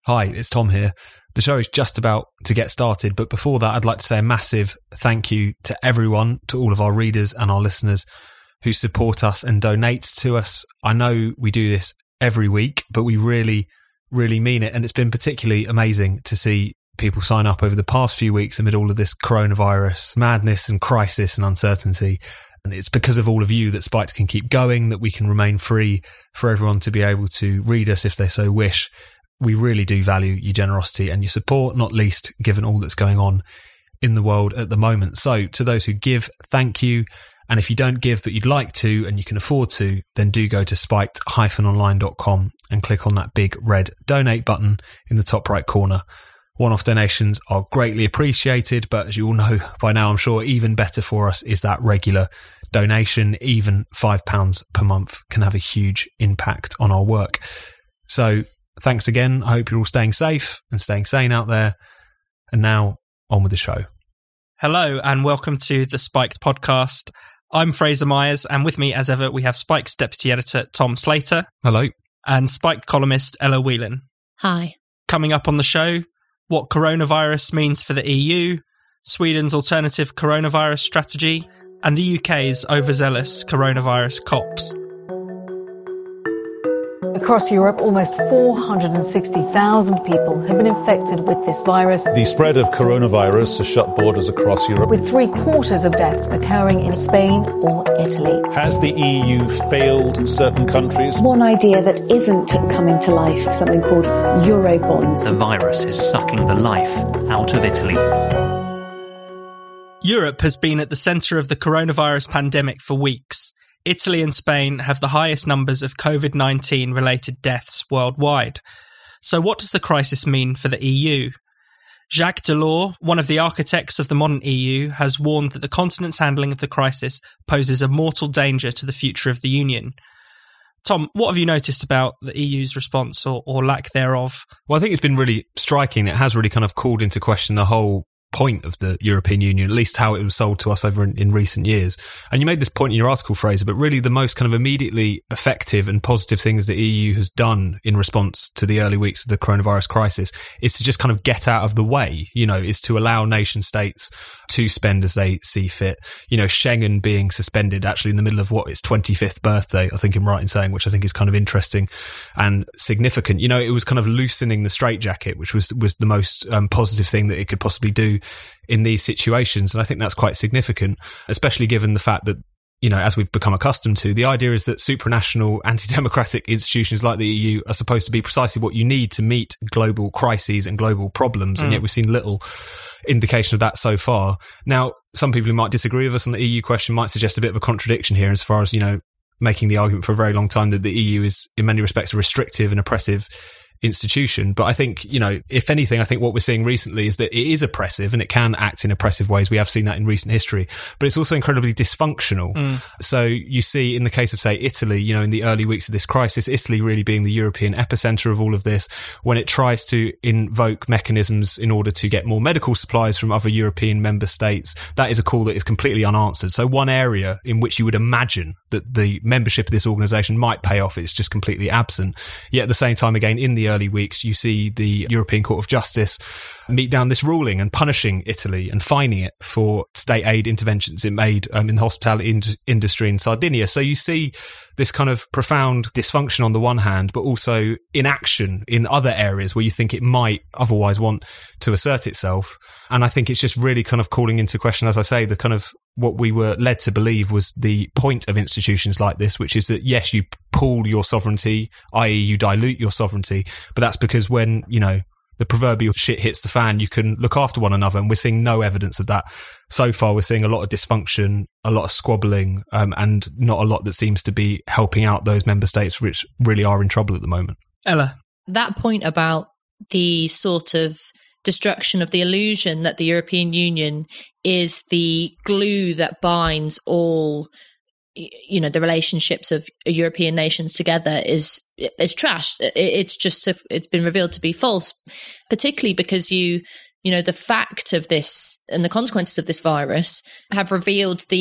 Hi, it's Tom here. The show is just about to get started, but before that, I'd like to say a massive thank you to everyone, to all of our readers and our listeners who support us and donate to us. I know we do this every week, but we really, really mean it. And it's been particularly amazing to see people sign up over the past few weeks amid all of this coronavirus madness and crisis and uncertainty. And it's because of all of you that Spiked can keep going, that we can remain free for everyone to be able to read us if they so wish. We really do value your generosity and your support, not least given all that's going on in the world at the moment. So to those who give, thank you. And if you don't give but you'd like to and you can afford to, then do go to spiked-online.com and click on that big red donate button in the top right corner. One-off donations are greatly appreciated, but as you all know by now, I'm sure even better for us is that regular donation. Even £5 per month can have a huge impact on our work. So thanks again. I hope you're all staying safe and staying sane out there. And now, on with the show. Hello and welcome to the Spiked podcast. I'm Fraser Myers, and with me, as ever, we have Spike's deputy editor, Tom Slater. Hello. And Spiked columnist, Ella Whelan. Hi. Coming up on the show, what coronavirus means for the EU, Sweden's alternative coronavirus strategy, and the UK's overzealous coronavirus cops. Across Europe, almost 460,000 people have been infected with this virus. The spread of coronavirus has shut borders across Europe, with 3/4 of deaths occurring in Spain or Italy. Has the EU failed certain countries? One idea that isn't coming to life, something called Eurobonds. The virus is sucking the life out of Italy. Europe has been at the centre of the coronavirus pandemic for weeks. Italy and Spain have the highest numbers of COVID-19 related deaths worldwide. So what does the crisis mean for the EU? Jacques Delors, one of the architects of the modern EU, has warned that the continent's handling of the crisis poses a mortal danger to the future of the Union. Tom, what have you noticed about the EU's response or lack thereof? Well, I think it's been really striking. It has really kind of called into question the whole point of the European Union, at least how it was sold to us over in recent years. And you made this point in your article, Fraser, but really the most kind of immediately effective and positive things the EU has done in response to the early weeks of the coronavirus crisis is to just kind of get out of the way, is to allow nation states to spend as they see fit. Schengen being suspended actually in the middle of its 25th birthday, I think I'm right in saying, which I think is kind of interesting and significant. It was kind of loosening the straitjacket, which was the most positive thing that it could possibly do in these situations. And I think that's quite significant, especially given the fact that, as we've become accustomed to, the idea is that supranational anti-democratic institutions like the EU are supposed to be precisely what you need to meet global crises and global problems. And yet we've seen little indication of that so far. Now, some people who might disagree with us on the EU question might suggest a bit of a contradiction here as far as, making the argument for a very long time that the EU is in many respects a restrictive and oppressive institution. But I think, if anything, I think what we're seeing recently is that it is oppressive and it can act in oppressive ways. We have seen that in recent history, but it's also incredibly dysfunctional. So you see in the case of, say, Italy, in the early weeks of this crisis, Italy really being the European epicenter of all of this, when it tries to invoke mechanisms in order to get more medical supplies from other European member states, that is a call that is completely unanswered. So one area in which you would imagine that the membership of this organisation might pay off, it's just completely absent. Yet at the same time, again, in the early weeks, you see the European Court of Justice meet down this ruling and punishing Italy and fining it for state aid interventions it made in the hospitality industry in Sardinia. So you see this kind of profound dysfunction on the one hand, but also inaction in other areas where you think it might otherwise want to assert itself. And I think it's just really kind of calling into question, as I say, the kind of what we were led to believe was the point of institutions like this, which is that, yes, you pool your sovereignty, i.e. you dilute your sovereignty, but that's because when, the proverbial shit hits the fan, you can look after one another. And we're seeing no evidence of that. So far, we're seeing a lot of dysfunction, a lot of squabbling, and not a lot that seems to be helping out those member states which really are in trouble at the moment. Ella? That point about the sort of destruction of the illusion that the European Union is the glue that binds all, the relationships of European nations together is trash. It's been revealed to be false, particularly because the fact of this and the consequences of this virus have revealed the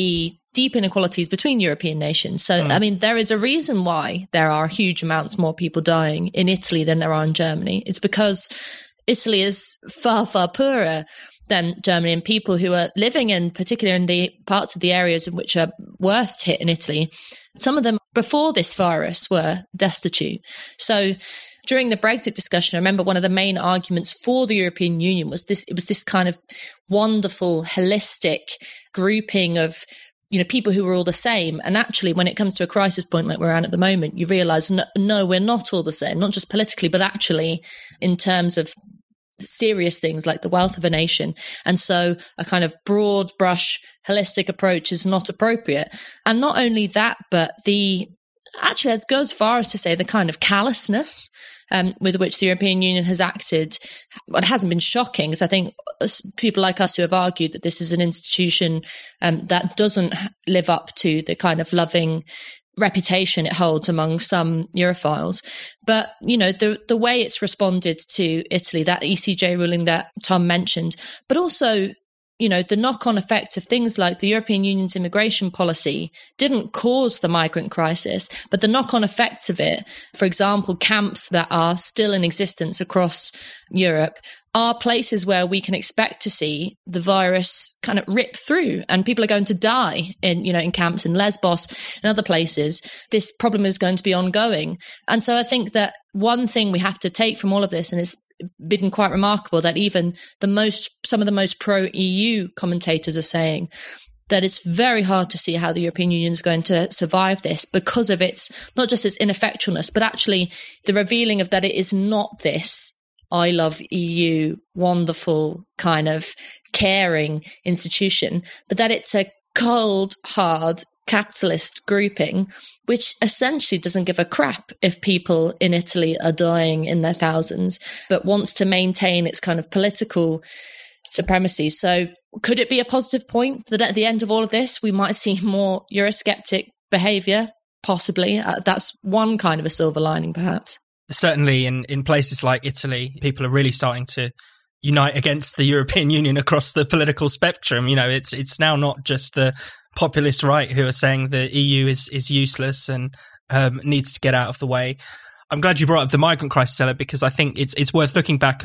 deep inequalities between European nations. So, I mean, there is a reason why there are huge amounts more people dying in Italy than there are in Germany. It's because Italy is far, far poorer than Germany, and people who are living in, particularly in the parts of the areas in which are worst hit in Italy, some of them before this virus were destitute. So during the Brexit discussion, I remember one of the main arguments for the European Union was this, it was this kind of wonderful, holistic grouping of, you know, people who were all the same. And actually, when it comes to a crisis point like we're at the moment, you realize, no, we're not all the same, not just politically, but actually in terms of serious things like the wealth of a nation. And so a kind of broad brush holistic approach is not appropriate. And not only that, but actually it goes as far as to say the kind of callousness with which the European Union has acted. Well, it hasn't been shocking, because I think people like us who have argued that this is an institution that doesn't live up to the kind of loving reputation it holds among some Europhiles. But, you know, the way it's responded to Italy, that ECJ ruling that Tom mentioned, but also, you know, the knock-on effects of things like the European Union's immigration policy didn't cause the migrant crisis, but the knock-on effects of it, for example, camps that are still in existence across Europe, are places where we can expect to see the virus kind of rip through, and people are going to die in camps in Lesbos and other places. This problem is going to be ongoing. And so I think that one thing we have to take from all of this, and it's been quite remarkable that even some of the most pro-EU commentators are saying that it's very hard to see how the European Union is going to survive this, because of its, not just its ineffectualness, but actually the revealing of that it is not this I love EU, wonderful kind of caring institution, but that it's a cold, hard capitalist grouping, which essentially doesn't give a crap if people in Italy are dying in their thousands, but wants to maintain its kind of political supremacy. So could it be a positive point that at the end of all of this, we might see more Eurosceptic behaviour? Possibly. That's one kind of a silver lining, perhaps. Certainly in places like Italy, people are really starting to unite against the European Union across the political spectrum. You know, it's now not just the populist right who are saying the EU is useless and needs to get out of the way. I'm glad you brought up the migrant crisis, Ella, because I think it's worth looking back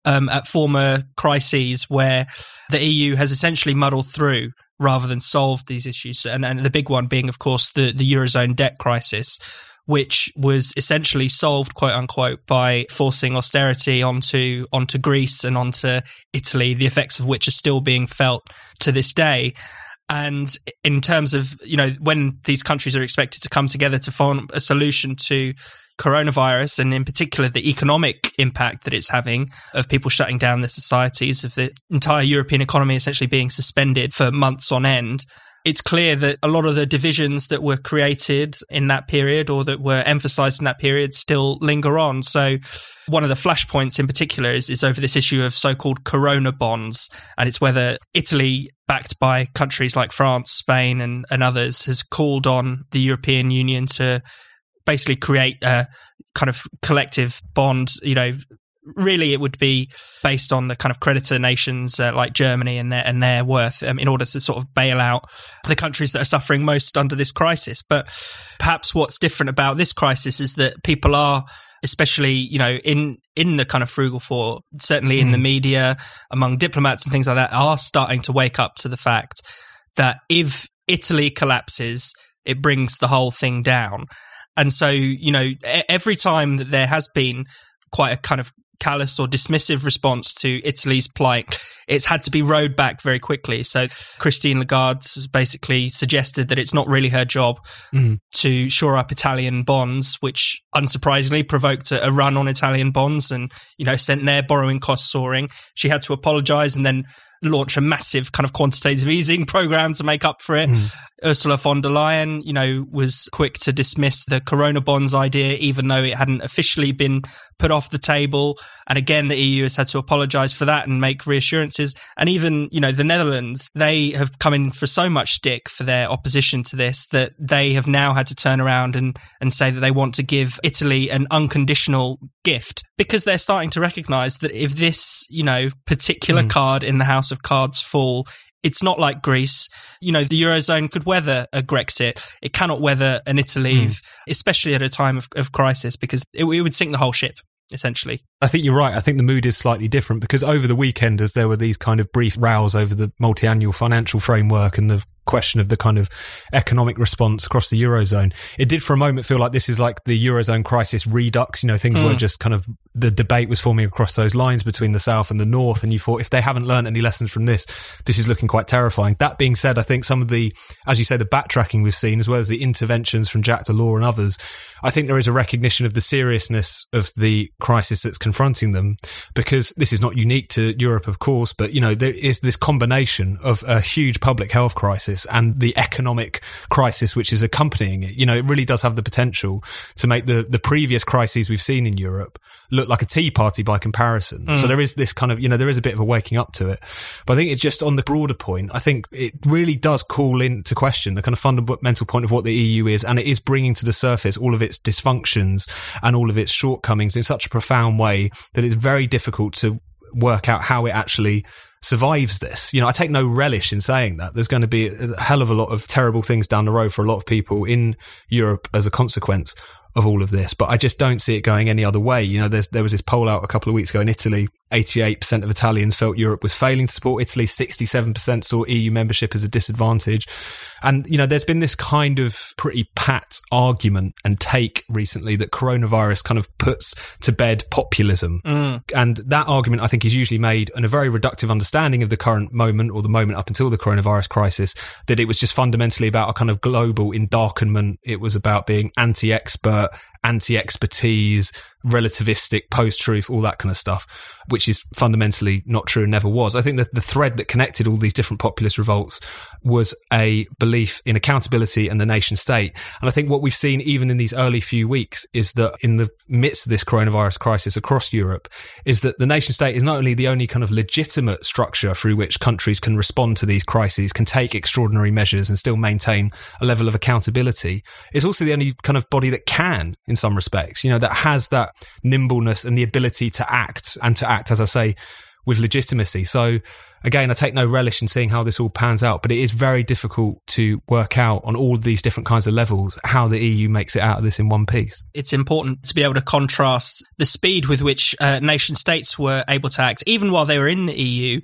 at former crises where the EU has essentially muddled through rather than solved these issues. And the big one being, of course, the Eurozone debt crisis, which was essentially solved, quote unquote, by forcing austerity onto Greece and onto Italy, the effects of which are still being felt to this day. And in terms of, you know, when these countries are expected to come together to form a solution to coronavirus, and in particular the economic impact that it's having of people shutting down their societies, of the entire European economy essentially being suspended for months on end, it's clear that a lot of the divisions that were created in that period or that were emphasized in that period still linger on. So one of the flashpoints in particular is over this issue of so-called corona bonds. And it's whether Italy, backed by countries like France, Spain and others, has called on the European Union to basically create a kind of collective bond. You know, really it would be based on the kind of creditor nations like Germany and their worth in order to sort of bail out the countries that are suffering most under this crisis. But perhaps what's different about this crisis is that people are, especially, you know, in the kind of frugal four, certainly in the media, among diplomats and things like that, are starting to wake up to the fact that if Italy collapses, it brings the whole thing down. And so, you know, every time that there has been quite a kind of callous or dismissive response to Italy's plight, it's had to be rowed back very quickly. So Christine Lagarde basically suggested that it's not really her job to shore up Italian bonds, which unsurprisingly provoked a run on Italian bonds and, you know, sent their borrowing costs soaring. She had to apologise and then launch a massive kind of quantitative easing program to make up for it. Ursula von der Leyen, you know, was quick to dismiss the corona bonds idea, even though it hadn't officially been put off the table. And again, the EU has had to apologise for that and make reassurances. And even, you know, the Netherlands, they have come in for so much stick for their opposition to this that they have now had to turn around and say that they want to give Italy an unconditional gift, because they're starting to recognise that if this, you know, particular card in the house of cards fall, It's not like Greece. The Eurozone could weather a Grexit. It cannot weather an Italy, especially at a time of crisis, because it would sink the whole ship, essentially. I think you're right. I think the mood is slightly different because over the weekend, as there were these kind of brief rows over the multi-annual financial framework and the question of the kind of economic response across the Eurozone, it did for a moment feel like this is like the Eurozone crisis redux. Things were just kind of, the debate was forming across those lines between the South and the North. And you thought, if they haven't learned any lessons from this is looking quite terrifying. That being said, I think some of the, as you say, the backtracking we've seen, as well as the interventions from Jacques Delors and others, I think there is a recognition of the seriousness of the crisis that's confronting them, because this is not unique to Europe, of course, but, there is this combination of a huge public health crisis and the economic crisis which is accompanying it. It really does have the potential to make the previous crises we've seen in Europe look like a tea party by comparison. So there is this kind of, there is a bit of a waking up to it. But I think it's just on the broader point, I think it really does call into question the kind of fundamental point of what the EU is, and it is bringing to the surface all of its dysfunctions and all of its shortcomings in such a profound way that it's very difficult to work out how it actually survives this. I take no relish in saying that. There's going to be a hell of a lot of terrible things down the road for a lot of people in Europe as a consequence of all of this, but I just don't see it going any other way. There was this poll out a couple of weeks ago in Italy. 88% of Italians felt Europe was failing to support Italy. 67% saw EU membership as a disadvantage. And, there's been this kind of pretty pat argument and take recently that coronavirus kind of puts to bed populism. And that argument, I think, is usually made in a very reductive understanding of the current moment, or the moment up until the coronavirus crisis, that it was just fundamentally about a kind of global endarkenment. It was about being anti-expert, anti-expertise, relativistic, post-truth, all that kind of stuff, which is fundamentally not true and never was. I think that the thread that connected all these different populist revolts was a belief in accountability and the nation state. And I think what we've seen even in these early few weeks is that in the midst of this coronavirus crisis across Europe, is that the nation state is not only the only kind of legitimate structure through which countries can respond to these crises, can take extraordinary measures and still maintain a level of accountability, it's also the only kind of body that can, in some respects, that has that nimbleness and the ability to act, and to act, as I say, with legitimacy. So again, I take no relish in seeing how this all pans out, but it is very difficult to work out on all of these different kinds of levels how the EU makes it out of this in one piece. It's important to be able to contrast the speed with which nation states were able to act, even while they were in the EU,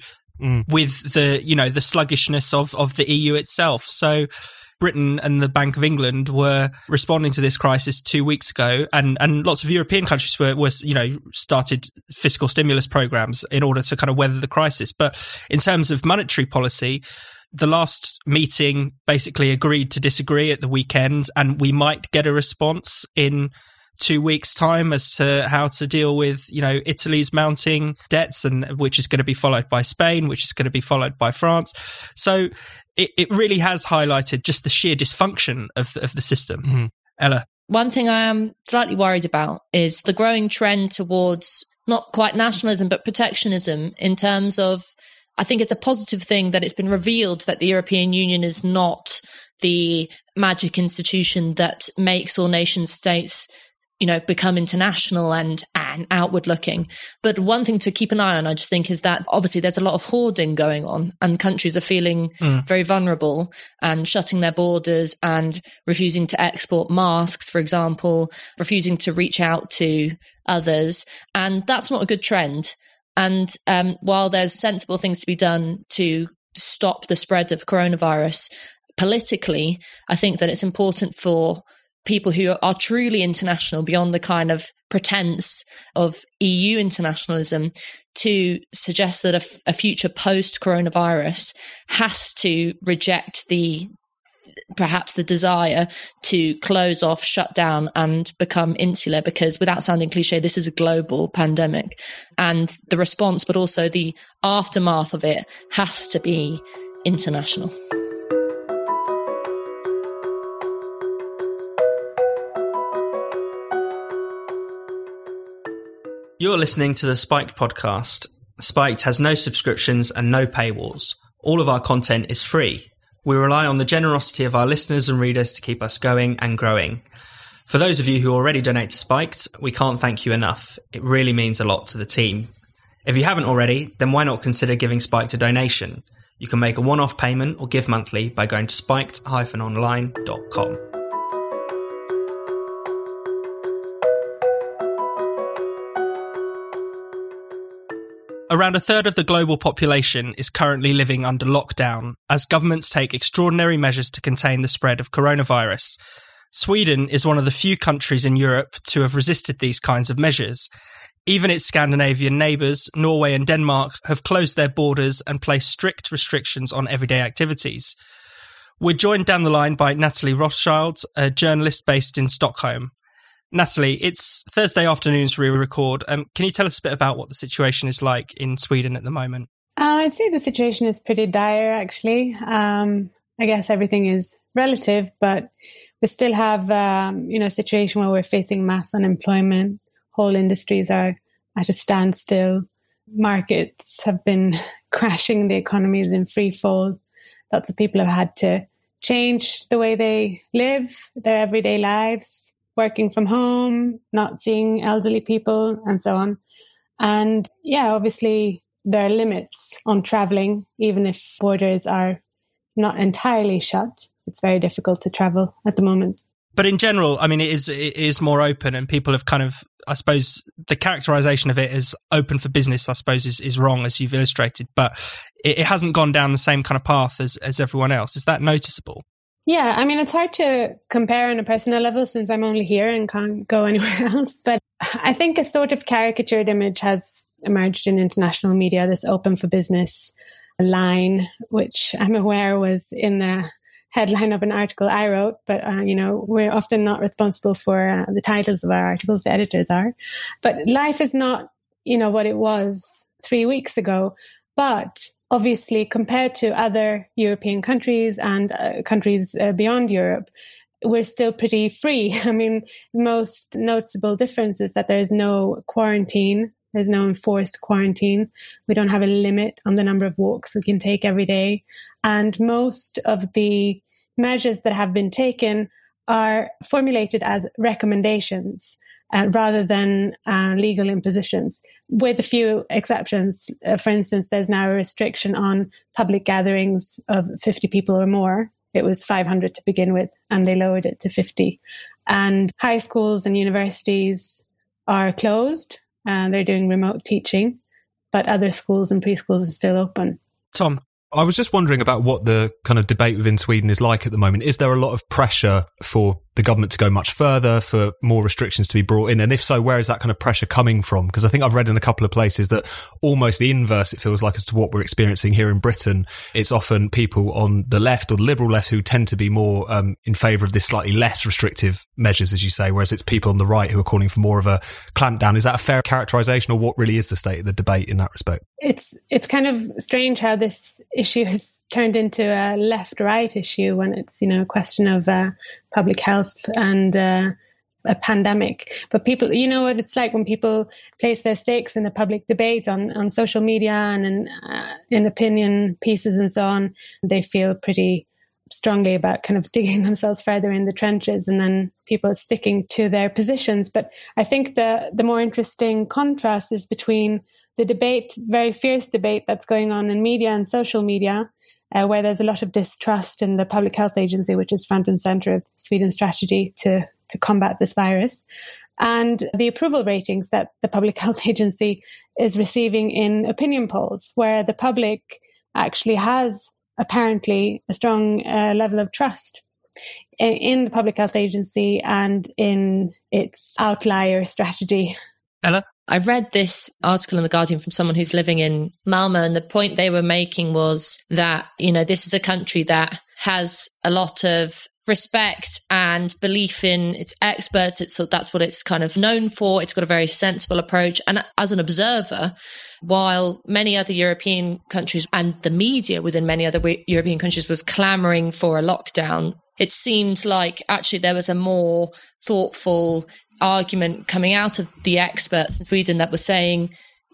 with the sluggishness of the EU itself. So Britain and the Bank of England were responding to this crisis 2 weeks ago, and lots of European countries were started fiscal stimulus programs in order to kind of weather the crisis. But in terms of monetary policy, the last meeting basically agreed to disagree at the weekend, and we might get a response in 2 weeks' time as to how to deal with, Italy's mounting debts, and which is going to be followed by Spain, which is going to be followed by France. So it really has highlighted just the sheer dysfunction of the system. Ella? One thing I am slightly worried about is the growing trend towards not quite nationalism, but protectionism, in terms of, I think it's a positive thing that it's been revealed that the European Union is not the magic institution that makes all nation states become international and outward looking. But one thing to keep an eye on, I just think, is that obviously there's a lot of hoarding going on, and countries are feeling very vulnerable and shutting their borders and refusing to export masks, for example, refusing to reach out to others. And that's not a good trend. And while there's sensible things to be done to stop the spread of coronavirus politically, I think that it's important for people who are truly international, beyond the kind of pretense of EU internationalism, to suggest that a future post-coronavirus has to reject perhaps the desire to close off, shut down, and become insular, because without sounding cliche, this is a global pandemic, and the response, but also the aftermath of it, has to be international. You're listening to the Spiked podcast. Spiked has no subscriptions and no paywalls. All of our content is free. We rely on the generosity of our listeners and readers to keep us going and growing. For those of you who already donate to Spiked, we can't thank you enough. It really means a lot to the team. If you haven't already, then why not consider giving Spiked a donation? You can make a one-off payment or give monthly by going to spiked-online.com. Around a third of the global population is currently living under lockdown as governments take extraordinary measures to contain the spread of coronavirus. Sweden is one of the few countries in Europe to have resisted these kinds of measures. Even its Scandinavian neighbours, Norway and Denmark, have closed their borders and placed strict restrictions on everyday activities. We're joined down the line by Natalie Rothschild, a journalist based in Stockholm. Natalie, it's Thursday afternoon as we record. Can you tell us a bit about what the situation is like in Sweden at the moment? I'd say the situation is pretty dire, actually. I guess everything is relative, but we still have, a situation where we're facing mass unemployment. Whole industries are at a standstill. Markets have been crashing. The economy is in free fall. Lots of people have had to change the way they live, their everyday lives, working from home, not seeing elderly people, and so on. And yeah, obviously there are limits on traveling, even if borders are not entirely shut. It's very difficult to travel at the moment. But in general, I mean, it is more open, and people have kind of, I suppose, the characterization of it as open for business, I suppose, is wrong, as you've illustrated. But it hasn't gone down the same kind of path as everyone else. Is that noticeable? Yeah, I mean, it's hard to compare on a personal level since I'm only here and can't go anywhere else. But I think a sort of caricatured image has emerged in international media, this open for business line, which I'm aware was in the headline of an article I wrote. But, we're often not responsible for the titles of our articles. The editors are. But life is not, what it was 3 weeks ago. But obviously, compared to other European countries and countries beyond Europe, we're still pretty free. I mean, the most noticeable difference is that there is no quarantine. There's no enforced quarantine. We don't have a limit on the number of walks we can take every day. And most of the measures that have been taken are formulated as recommendations rather than legal impositions, with a few exceptions. For instance, there's now a restriction on public gatherings of 50 people or more. It was 500 to begin with, and they lowered it to 50. And high schools and universities are closed, and they're doing remote teaching, but other schools and preschools are still open. Tom, I was just wondering about what the kind of debate within Sweden is like at the moment. Is there a lot of pressure for the government to go much further, for more restrictions to be brought in? And if so, where is that kind of pressure coming from? Because I think I've read in a couple of places that almost the inverse, it feels like, as to what we're experiencing here in Britain. It's often people on the left or the liberal left who tend to be more in favour of this slightly less restrictive measures, as you say, whereas it's people on the right who are calling for more of a clampdown. Is that a fair characterisation, or what really is the state of the debate in that respect? It's kind of strange how this issue has turned into a left-right issue when it's, a question of public health and a pandemic. But people, what it's like when people place their stakes in the public debate on social media and in opinion pieces and so on, they feel pretty strongly about kind of digging themselves further in the trenches, and then people sticking to their positions. But I think the more interesting contrast is between the debate, very fierce debate that's going on in media and social media, where there's a lot of distrust in the Public Health Agency, which is front and center of Sweden's strategy to combat this virus, and the approval ratings that the Public Health Agency is receiving in opinion polls, where the public actually has apparently a strong level of trust in the Public Health Agency and in its outlier strategy. Ella? I read this article in The Guardian from someone who's living in Malmö, and the point they were making was that, this is a country that has a lot of respect and belief in its experts. That's what it's kind of known for. It's got a very sensible approach. And as an observer, while many other European countries and the media within many other European countries was clamoring for a lockdown, it seemed like actually there was a more thoughtful argument coming out of the experts in Sweden that was saying,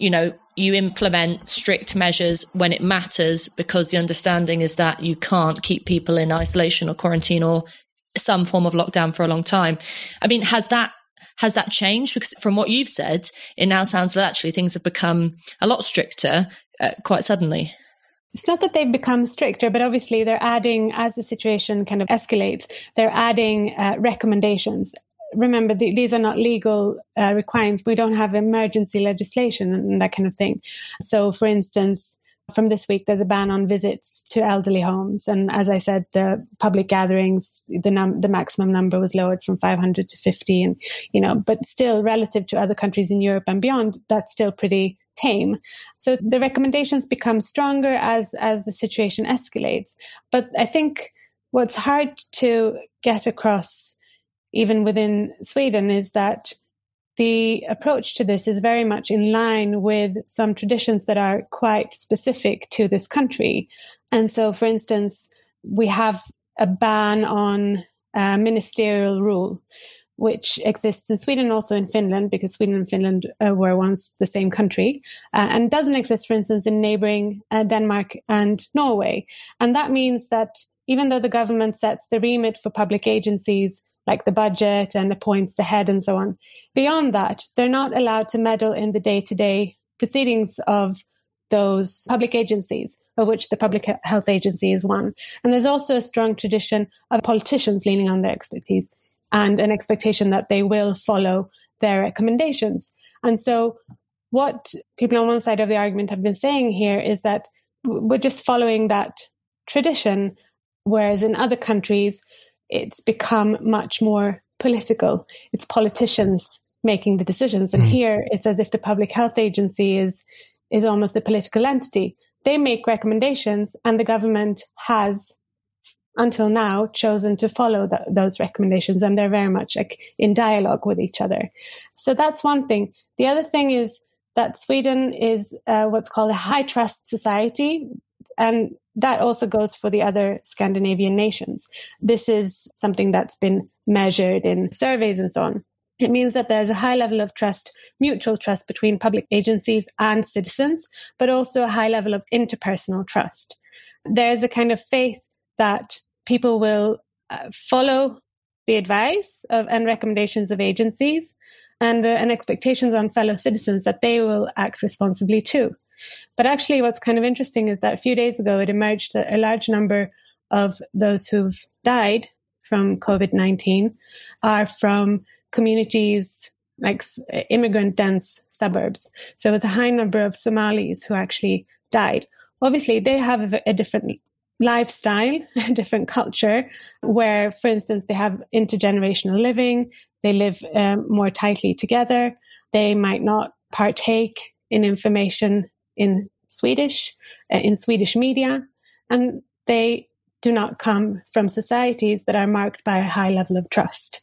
you implement strict measures when it matters, because the understanding is that you can't keep people in isolation or quarantine or some form of lockdown for a long time. I mean, has that changed? Because from what you've said, it now sounds that actually things have become a lot stricter quite suddenly. It's not that they've become stricter, but obviously they're adding, as the situation kind of escalates, they're adding recommendations. Remember, these are not legal requirements. We don't have emergency legislation and that kind of thing. So, for instance, from this week, there's a ban on visits to elderly homes. And as I said, the public gatherings, the maximum number was lowered from 500 to 50. And, but still relative to other countries in Europe and beyond, that's still pretty tame. So the recommendations become stronger as the situation escalates. But I think what's hard to get across, even within Sweden, is that the approach to this is very much in line with some traditions that are quite specific to this country. And so, for instance, we have a ban on ministerial rule, which exists in Sweden, also in Finland, because Sweden and Finland were once the same country, and doesn't exist, for instance, in neighboring Denmark and Norway. And that means that even though the government sets the remit for public agencies, like the budget and appoints the head and so on, beyond that, they're not allowed to meddle in the day-to-day proceedings of those public agencies, of which the Public Health Agency is one. And there's also a strong tradition of politicians leaning on their expertise and an expectation that they will follow their recommendations. And so what people on one side of the argument have been saying here is that we're just following that tradition, whereas in other countries, it's become much more political. It's politicians making the decisions. And here it's as if the Public Health Agency is almost a political entity. They make recommendations and the government has, until now, chosen to follow those recommendations, and they're very much in dialogue with each other. So that's one thing. The other thing is that Sweden is what's called a high trust society, and that also goes for the other Scandinavian nations. This is something that's been measured in surveys and so on. It means that there's a high level of trust, mutual trust between public agencies and citizens, but also a high level of interpersonal trust. There's a kind of faith that people will follow the advice and recommendations of agencies, and expectations on fellow citizens that they will act responsibly too. But actually what's kind of interesting is that a few days ago it emerged that a large number of those who've died from COVID-19 are from communities like immigrant-dense suburbs. So it was a high number of Somalis who actually died. Obviously, they have a different lifestyle, a different culture, where, for instance, they have intergenerational living, they live more tightly together, they might not partake in information in Swedish media, and they do not come from societies that are marked by a high level of trust.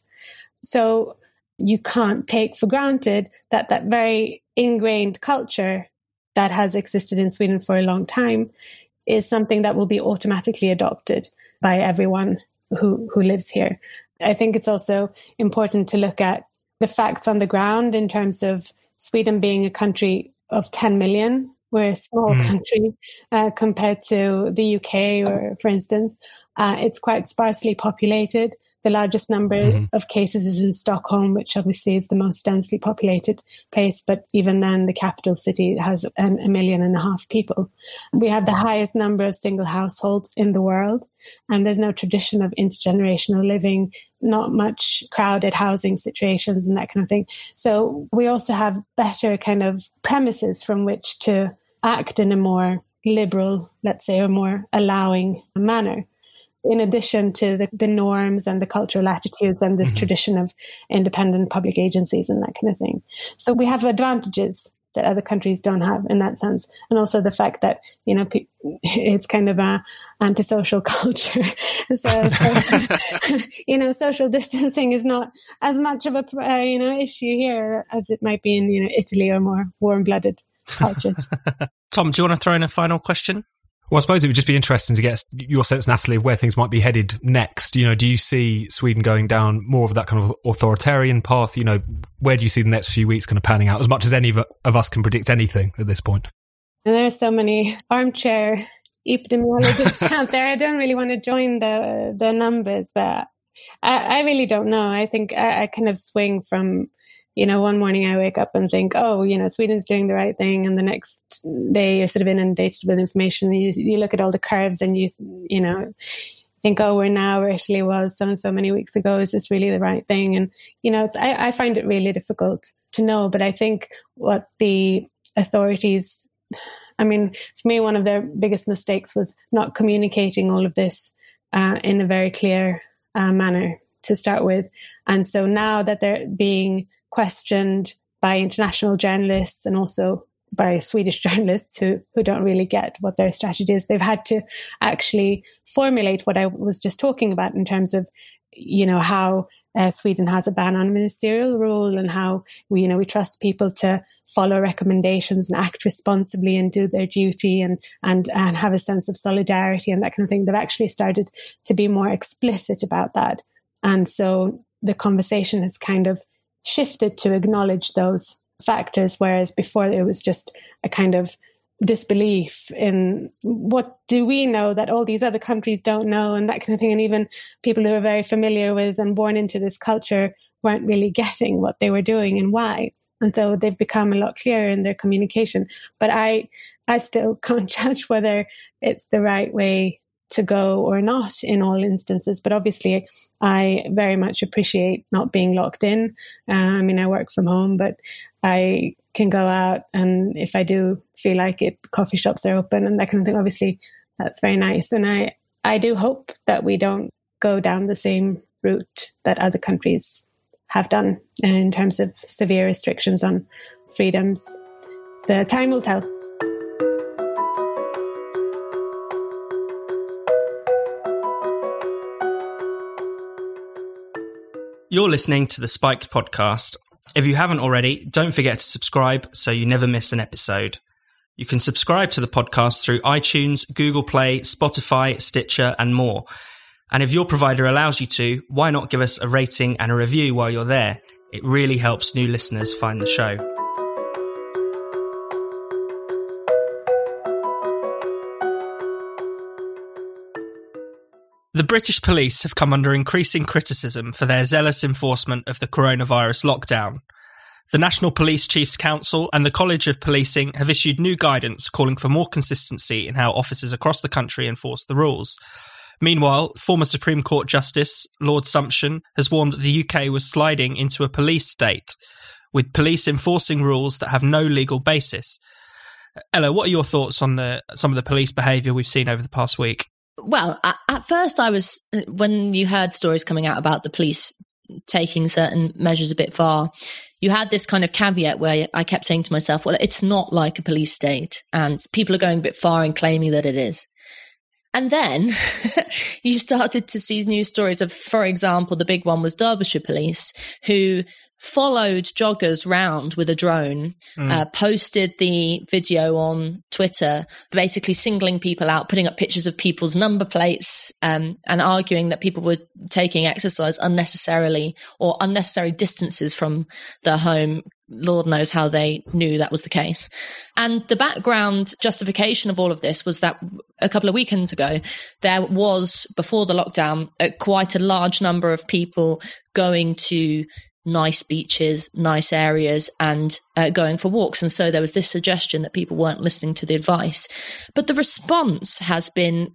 So you can't take for granted that that very ingrained culture that has existed in Sweden for a long time is something that will be automatically adopted by everyone who lives here. I think it's also important to look at the facts on the ground in terms of Sweden being a country of 10 million. We're a small country compared to the UK, or for instance, it's quite sparsely populated. The largest number of cases is in Stockholm, which obviously is the most densely populated place. But even then, the capital city has 1.5 million people. We have the highest number of single households in the world. And there's no tradition of intergenerational living, not much crowded housing situations and that kind of thing. So we also have better kind of premises from which to act in a more liberal, let's say, or more allowing manner, in addition to the norms and the cultural attitudes and this tradition of independent public agencies and that kind of thing. So we have advantages that other countries don't have in that sense. And also the fact that, it's kind of a antisocial culture. So social distancing is not as much of a, issue here as it might be in, Italy or more warm-blooded cultures. Tom, do you want to throw in a final question? Well, I suppose it would just be interesting to get your sense, Natalie, of where things might be headed next. Do you see Sweden going down more of that kind of authoritarian path? Where do you see the next few weeks kind of panning out, as much as any of us can predict anything at this point? And there are so many armchair epidemiologists out there. I don't really want to join the numbers, but I really don't know. I think I kind of swing from one morning I wake up and think, Sweden's doing the right thing. And the next day you're sort of inundated with information. You look at all the curves and you think, we're now where Italy was so many weeks ago. Is this really the right thing? And, I find it really difficult to know. But I think what the authorities, for me, one of their biggest mistakes was not communicating all of this in a very clear manner to start with. And so now that they're being questioned by international journalists and also by Swedish journalists who don't really get what their strategy is, they've had to actually formulate what I was just talking about in terms of, how Sweden has a ban on ministerial rule and how we trust people to follow recommendations and act responsibly and do their duty and have a sense of solidarity and that kind of thing. They've actually started to be more explicit about that. And so the conversation has kind of shifted to acknowledge those factors, whereas before it was just a kind of disbelief in what do we know that all these other countries don't know and that kind of thing. And even people who are very familiar with and born into this culture weren't really getting what they were doing and why. And so they've become a lot clearer in their communication. But I still can't judge whether it's the right way to go or not in all instances. But obviously, I very much appreciate not being locked in. I work from home, but I can go out, and if I do feel like it, coffee shops are open and that kind of thing. Obviously, that's very nice. And I do hope that we don't go down the same route that other countries have done in terms of severe restrictions on freedoms. The time will tell. You're listening to the Spiked podcast. If you haven't already, don't forget to subscribe so you never miss an episode. You can subscribe to the podcast through iTunes, Google Play, Spotify, Stitcher, and more. And if your provider allows you to, why not give us a rating and a review while you're there? It really helps new listeners find the show. The British police have come under increasing criticism for their zealous enforcement of the coronavirus lockdown. The National Police Chiefs Council and the College of Policing have issued new guidance calling for more consistency in how officers across the country enforce the rules. Meanwhile, former Supreme Court Justice Lord Sumption has warned that the UK was sliding into a police state, with police enforcing rules that have no legal basis. Ella, what are your thoughts on some of the police behaviour we've seen over the past week? Well, at first when you heard stories coming out about the police taking certain measures a bit far, you had this kind of caveat where I kept saying to myself, well, it's not like a police state and people are going a bit far in claiming that it is. And then you started to see news stories of, for example, the big one was Derbyshire Police, who followed joggers round with a drone, posted the video on Twitter, basically singling people out, putting up pictures of people's number plates, and arguing that people were taking exercise unnecessarily or unnecessary distances from their home. Lord knows how they knew that was the case. And the background justification of all of this was that a couple of weekends ago, there was, before the lockdown, quite a large number of people going to nice beaches, nice areas, and going for walks. And so there was this suggestion that people weren't listening to the advice. But the response has been,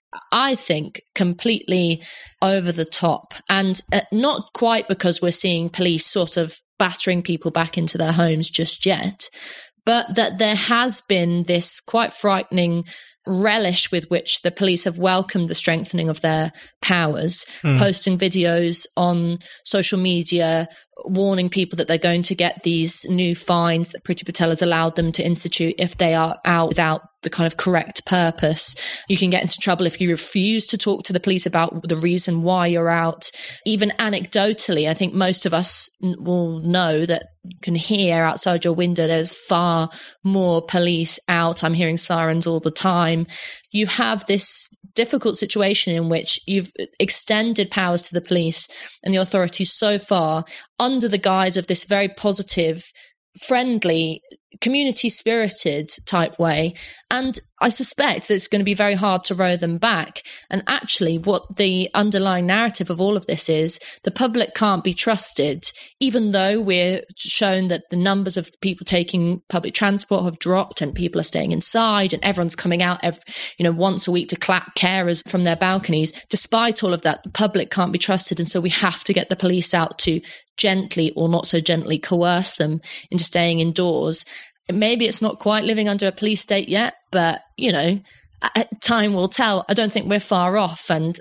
I think, completely over the top. And not quite because we're seeing police sort of battering people back into their homes just yet, but that there has been this quite frightening relish with which the police have welcomed the strengthening of their powers, posting videos on social media, warning people that they're going to get these new fines that Priti Patel has allowed them to institute if they are out without the kind of correct purpose. You can get into trouble if you refuse to talk to the police about the reason why you're out. Even anecdotally, I think most of us will know that you can hear outside your window there's far more police out. I'm hearing sirens all the time. You have this difficult situation in which you've extended powers to the police and the authorities so far under the guise of this very positive, friendly, community-spirited type way. And I suspect that it's going to be very hard to row them back. And actually, what the underlying narrative of all of this is, the public can't be trusted, even though we're shown that the numbers of people taking public transport have dropped and people are staying inside and everyone's coming out once a week to clap carers from their balconies. Despite all of that, the public can't be trusted. And so we have to get the police out to gently or not so gently coerce them into staying indoors. Maybe it's not quite living under a police state yet, but, time will tell. I don't think we're far off, and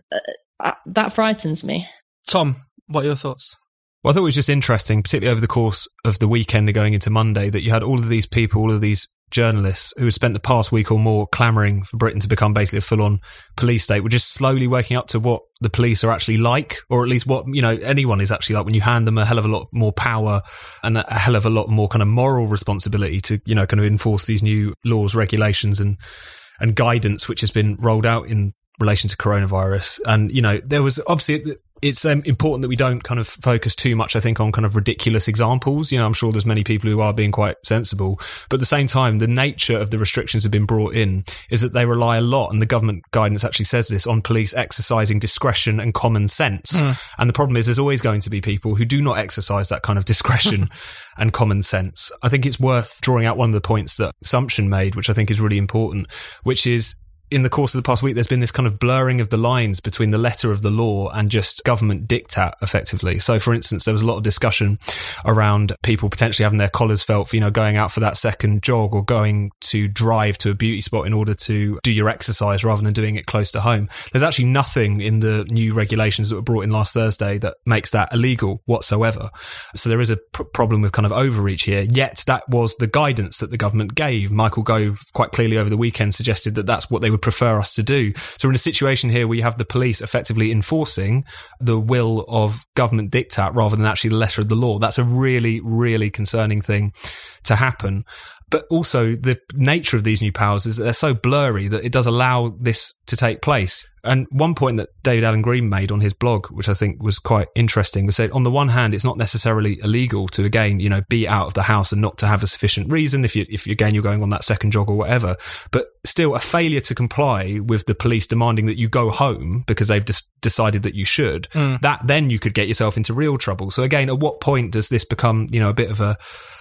that frightens me. Tom, what are your thoughts? Well, I thought it was just interesting, particularly over the course of the weekend and going into Monday, that you had all of these people, all of these journalists who had spent the past week or more clamouring for Britain to become basically a full-on police state, were just slowly waking up to what the police are actually like, or at least what, anyone is actually like when you hand them a hell of a lot more power and a hell of a lot more kind of moral responsibility to, kind of enforce these new laws, regulations and guidance, which has been rolled out in relation to coronavirus. And, there was obviously, it's important that we don't kind of focus too much, I think, on kind of ridiculous examples. I'm sure there's many people who are being quite sensible, but at the same time, the nature of the restrictions have been brought in is that they rely a lot, and the government guidance actually says this, on police exercising discretion and common sense. And the problem is there's always going to be people who do not exercise that kind of discretion and common sense. I think it's worth drawing out one of the points that Assumption made, which I think is really important, which is, in the course of the past week, there's been this kind of blurring of the lines between the letter of the law and just government diktat, effectively. So, for instance, there was a lot of discussion around people potentially having their collars felt for, going out for that second jog or going to drive to a beauty spot in order to do your exercise rather than doing it close to home. There's actually nothing in the new regulations that were brought in last Thursday that makes that illegal whatsoever. So there is a problem with kind of overreach here. Yet that was the guidance that the government gave. Michael Gove quite clearly over the weekend suggested that that's what they would prefer us to do. So we're in a situation here where you have the police effectively enforcing the will of government diktat rather than actually the letter of the law. That's a really, really concerning thing to happen. But also the nature of these new powers is that they're so blurry that it does allow this to take place. And one point that David Allen Green made on his blog, which I think was quite interesting, was that on the one hand, it's not necessarily illegal to, again, be out of the house and not to have a sufficient reason if you're going on that second jog or whatever. But still, a failure to comply with the police demanding that you go home because they've decided that you should, that then you could get yourself into real trouble. So again, at what point does this become, a bit of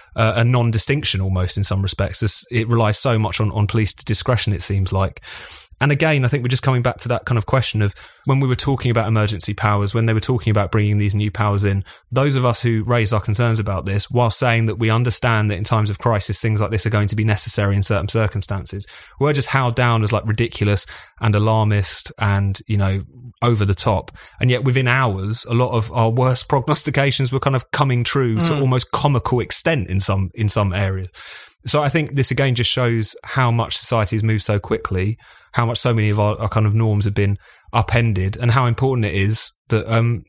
a non-distinction almost in some respects? It relies so much on police discretion, it seems like. And again, I think we're just coming back to that kind of question of when we were talking about emergency powers, when they were talking about bringing these new powers in, those of us who raised our concerns about this, while saying that we understand that in times of crisis, things like this are going to be necessary in certain circumstances, were just howled down as like ridiculous and alarmist and, over the top. And yet within hours, a lot of our worst prognostications were kind of coming true to almost comical extent in some areas. So I think this again just shows how much society has moved so quickly, how much so many of our kind of norms have been upended, and how important it is that,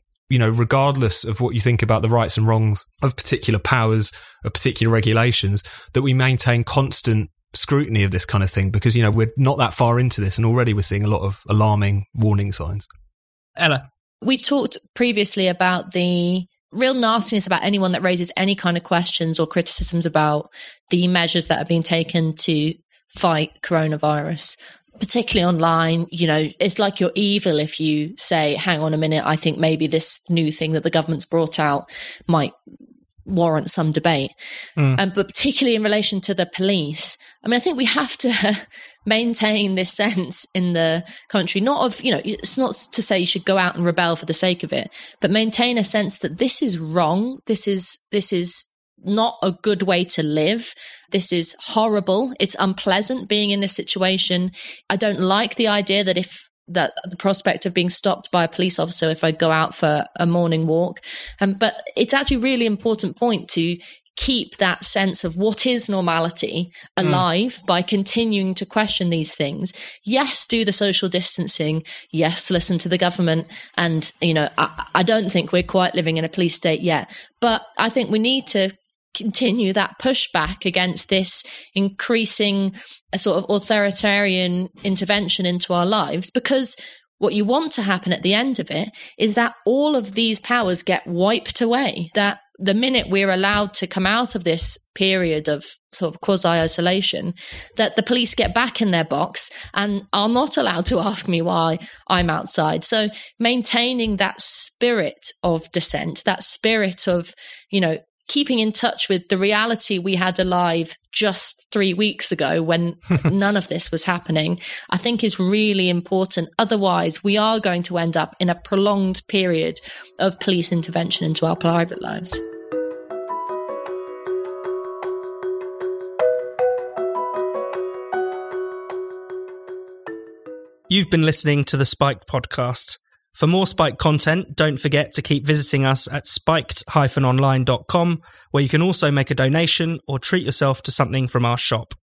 regardless of what you think about the rights and wrongs of particular powers, of particular regulations, that we maintain constant scrutiny of this kind of thing, because, we're not that far into this and already we're seeing a lot of alarming warning signs. Ella. We've talked previously about the real nastiness about anyone that raises any kind of questions or criticisms about the measures that are being taken to fight coronavirus, particularly online. It's like you're evil if you say, hang on a minute, I think maybe this new thing that the government's brought out might warrant some debate. But particularly in relation to the police, I think we have to maintain this sense in the country, not of, it's not to say you should go out and rebel for the sake of it, but maintain a sense that this is wrong. This is not a good way to live. This is horrible. It's unpleasant being in this situation. I don't like the idea that the prospect of being stopped by a police officer if I go out for a morning walk. But it's actually a really important point to keep that sense of what is normality alive by continuing to question these things. Yes, do the social distancing. Yes, listen to the government. And, I don't think we're quite living in a police state yet, but I think we need to continue that pushback against this increasing sort of authoritarian intervention into our lives, because what you want to happen at the end of it is that all of these powers get wiped away, that the minute we're allowed to come out of this period of sort of quasi-isolation, that the police get back in their box and are not allowed to ask me why I'm outside. So maintaining that spirit of dissent, that spirit of, keeping in touch with the reality we had alive just 3 weeks ago when none of this was happening, I think is really important. Otherwise, we are going to end up in a prolonged period of police intervention into our private lives. You've been listening to the Spiked podcast. For more Spiked content, don't forget to keep visiting us at spiked-online.com, where you can also make a donation or treat yourself to something from our shop.